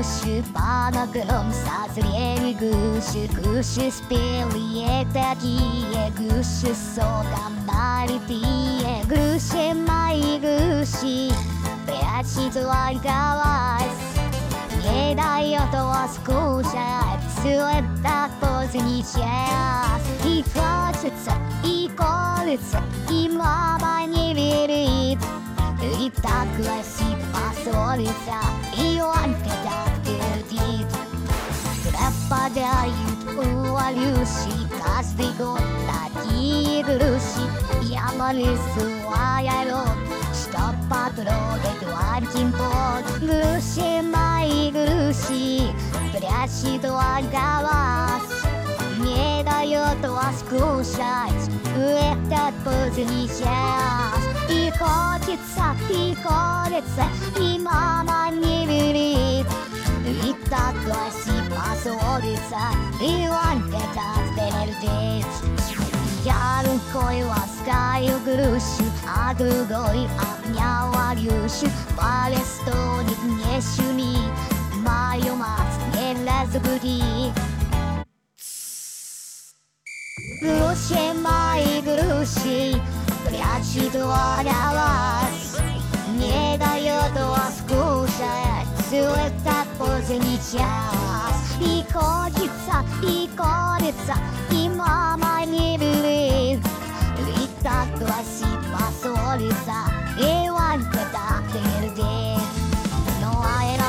гуще, панагром созрели гуще, гуще спелые такие, гуще соком налитые, гуще мои гуще, прячет только вас, не дает вас кушать, все это поздний час. И хочется, и колется, и мама не верит. И так гласит пословица, и он так твердит. Пропадают у Алюши каждый год такие груши. Я лесу, а я рот, чтоб потрогать Ванькин пот. Груши мои груши, прячет только вас, не дает вас кушать в этот поздний час. И хочется, и колется, и мама не верит. И так гласит пословица, и Ванька так твердит. Я рукой ласкаю грушу, а другой обнял Алюшу. Палец стонет, не шуми, мою мать не разбуди. Груши мои груши, прячет для вас, не дает вас кушать все это поздний час. И хочется, и колется, и мама не верит. И так гласит пословица, и Ванька так твердит. Ну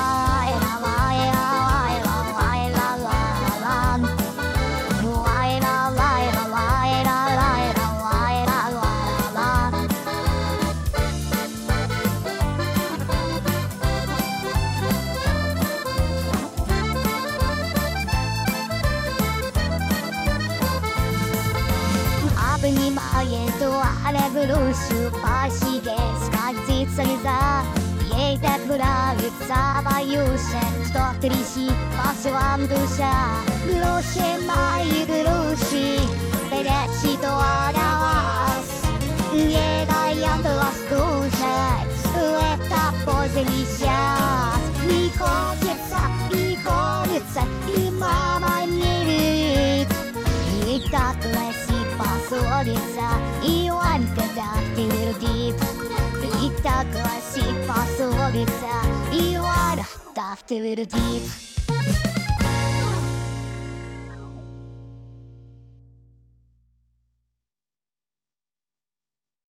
обнимает Валя грушу, по щеке скользит слеза. Ей так нравится Ваюша, что трещит по швам душа. Груши мои груши, прячет для вас, не дает вас кушать в это поздний час. И хочется, и колется, и мама не верит. И так гласит пословица, и Ванька так твердит. И так гласит пословица, и Ваня так твердит.